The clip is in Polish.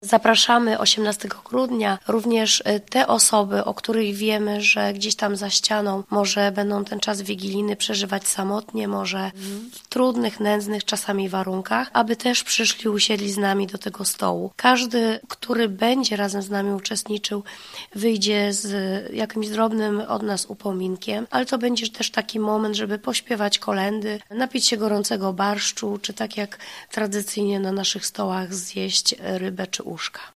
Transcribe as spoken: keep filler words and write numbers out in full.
Zapraszamy osiemnastego grudnia również te osoby, o których wiemy, że gdzieś tam za ścianą może będą ten czas wigilijny przeżywać samotnie, może w trudnych, nędznych czasami warunkach, aby też przyszli, usiedli z nami do tego stołu. Każdy, który będzie razem z nami uczestniczył, wyjdzie z jakimś drobnym od nas upominkiem, ale to będzie też taki moment, żeby pośpiewać kolędy, napić się gorącego barszczu, czy tak jak tradycyjnie na naszych stołach zjeść rybę czy uszka.